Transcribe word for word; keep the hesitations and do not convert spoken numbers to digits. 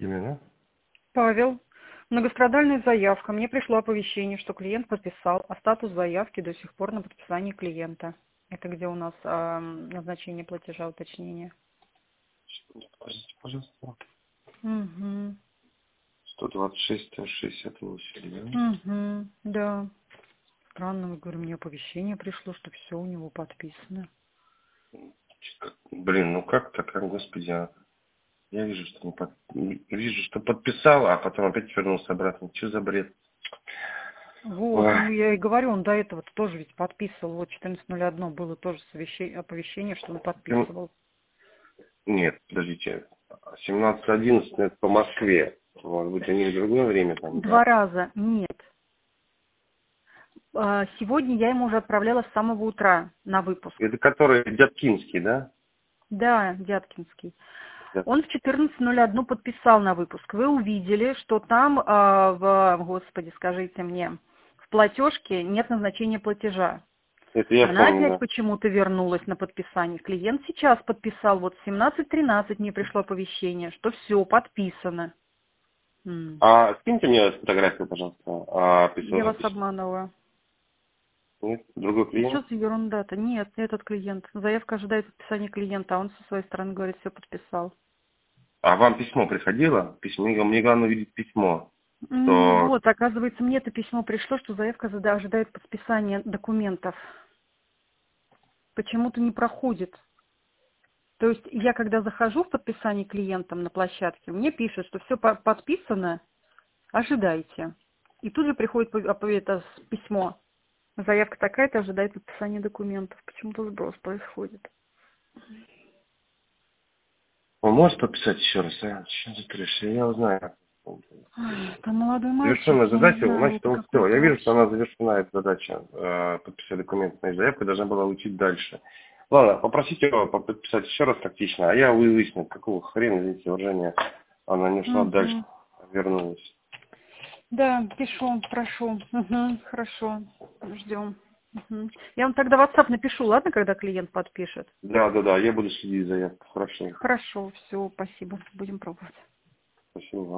Именно? Павел, многострадальная заявка. Мне пришло оповещение, что клиент подписал, а статус заявки до сих пор на подписании клиента. Это где у нас а, назначение платежа, уточнение? Подождите, пожалуйста. Угу. сто двадцать шесть шестьдесят восемь, да? Угу. Да. Странно, я говорю, мне оповещение пришло, что все у него подписано. Блин, ну как так, а, господи, а? Я вижу, что не под... вижу, что подписал, а потом опять вернулся обратно. Что за бред? Вот, Ой. ну я и говорю, он до этого тоже ведь подписывал. Вот четырнадцать ноль один было тоже совещи- оповещение, что он Сем- подписывал. Нет, подождите. семнадцать одиннадцать это по Москве. Может быть, они в другое время там, да? Два раза нет. А, Сегодня я ему уже отправляла с самого утра на выпуск. Это который Дяткинский, да? Да, Дяткинский. Да. Он в четырнадцать ноль один подписал на выпуск. Вы увидели, что там, а, в, господи, скажите мне, в платежке нет назначения платежа. Это я Она помню, опять да. почему-то вернулась на подписание. Клиент сейчас подписал, вот в семнадцать тринадцать мне пришло оповещение, что все, подписано. М. А скиньте мне фотографию, пожалуйста, а, Я письма. вас обманываю. Нет, другой Что клиент. за ерунда-то? Нет, этот клиент. Заявка ожидает подписания клиента, а он со своей стороны говорит, все подписал. А вам письмо приходило? Письмо, мне мне главное видеть письмо. М, Что Вот, оказывается, мне это письмо пришло, что заявка зада- ожидает подписания документов. Почему-то не проходит. То есть я, когда захожу в подписание клиентам на площадке, мне пишут, что все подписано, ожидайте. И тут же приходит по- оп- это с- письмо. Заявка такая-то, ожидает подписания документов. Почему-то сброс происходит. он может подписать еще раз, а? Чем закрышься? Я узнаю. Ой, там молодой мальчик, Завершенная я не задача, знаю, значит, это он все. какой-то Я вижу, что она вообще. завершена, эта задача. Э, подписать документы на заявку, должна была уйти дальше. Ладно, попросите его подписать еще раз тактично, а я выясню, какого хрена, извините, выражение, она не шла дальше, Мгм. а вернулась. Да, пишу, прошу. Угу, хорошо, ждем. Мгм. Я вам тогда в WhatsApp напишу, ладно, когда клиент подпишет? Да, да, да, я буду следить за заявкой. Хорошо. Хорошо, все, спасибо, будем пробовать. Спасибо вам.